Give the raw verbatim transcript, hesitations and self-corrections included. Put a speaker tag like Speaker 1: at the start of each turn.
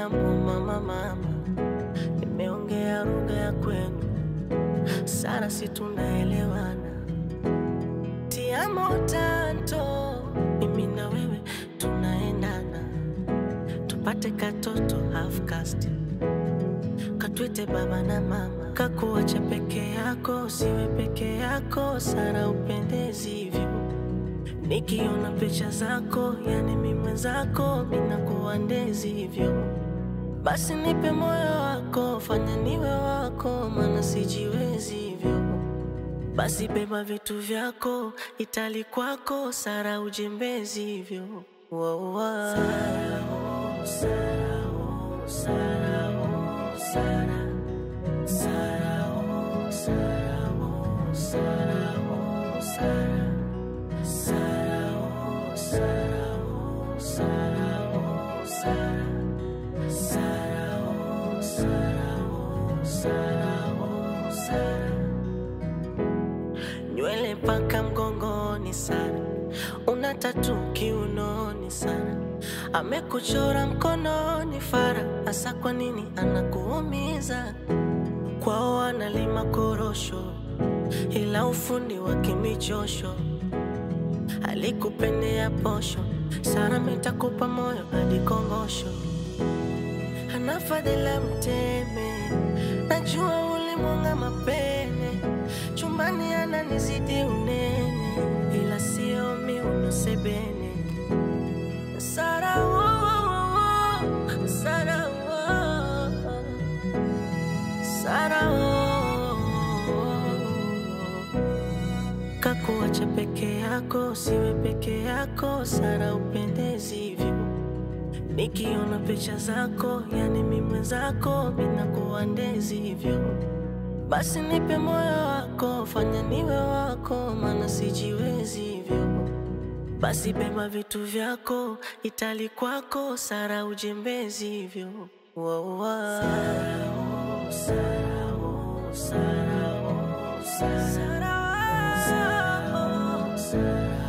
Speaker 1: jambo mama mama, nimeongea lugha ya kwenu, Sara si tunaelewana. Ti amo tanto, mimi na wewe tunaendana, tupate katoto half caste, katwite baba na mama. Kakuacha peke yako, siwe peke yako, Sara upendezi hivyo. Nikiona picha zako, yani mimi mwenzako, mina kuwa ndezi hivyo. Basi nipe moyo wako, fanya niwe wako, maana sijiwezi hivyo. Basi beba vitu vyako, Itali kwako, Sara ujembezi hivyo. Wow, wow. Sara, oh, Sara, oh, Sara, oh, Sara. Sara, oh, Sara, oh, Sara, oh, Sara. Sara, oh, Sara, oh, Sara, oh, Sara. Sara, oh, Sara, oh, Sara, oh, Sara. Nywele paka mgongoni Sara, una tatu kiunoni Sara, amekuchora mkononi Fara. Asa kwa nini anakuumiza? Kwao analima korosho, ila ufundi wa kimichosho. Alikupendea posho, Sara mitakupa moyo hadi kongosho. Anafadhila mteme, najua ulimwanga mapene. Chumbani ananizidi unene, ila sio miuno sebene. Sara, oh, oh, oh, Sara, oh, Sara, oh, kakuacha peke yako, siwe peke yako, Sara upendezi hivyo. Nikiona picha zako, yani mimi mwenzako, mina kuwa ndezi hivyo. Basi nipe moyo wako, fanya niwe wako, maana sijiwezi hivyo. Basi beba vitu vyako, Itali kwako, Sara ujembezi hivyo. Wow, wow. Sara, oh, Sara, oh, Sara, oh, Sara. Sara, oh, Sara.